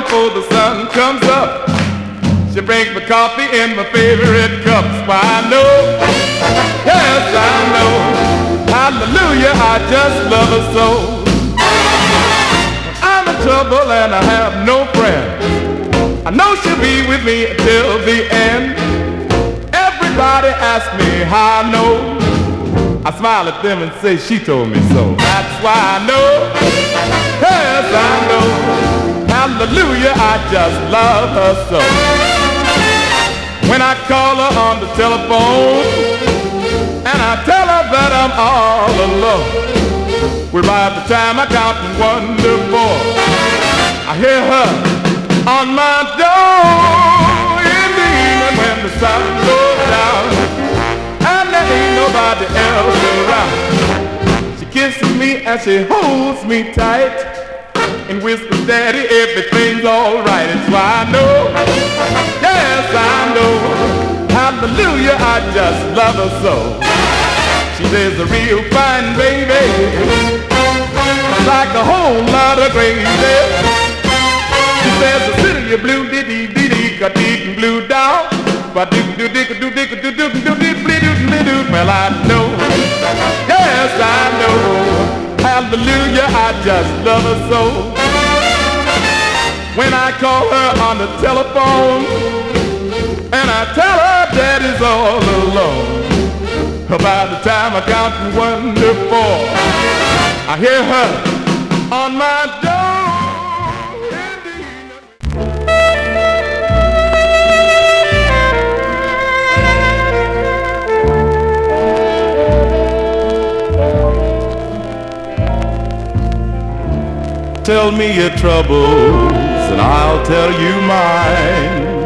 before the sun comes up. She brings me coffee in my favorite cups. Why I know, yes I know, hallelujah, I just love her so. I'm in trouble and I have no friend. I know she'll be with me till the end. Everybody asks me how I know. I smile at them and say she told me so. That's why I know, yes I know, hallelujah, I just love her so. When I call her on the telephone and I tell her that I'm all alone, well, by the time I count from 1 to 4, I hear her on my door in the evening when the sun goes down and there ain't nobody else around. She kisses me and she holds me tight and whispers, Daddy, everything's alright. It's why I know, yes I know, hallelujah, I just love her so. She says a real fine baby, like a whole lot of gravy. She says the city of blue, diddy, got deep and blue down. Well I know, yes I know, hallelujah, I just love her so. When I call her on the telephone and I tell her Daddy's all alone, by the time I count from 1 to 4, I hear her on my door. Tell me your troubles and I'll tell you mine.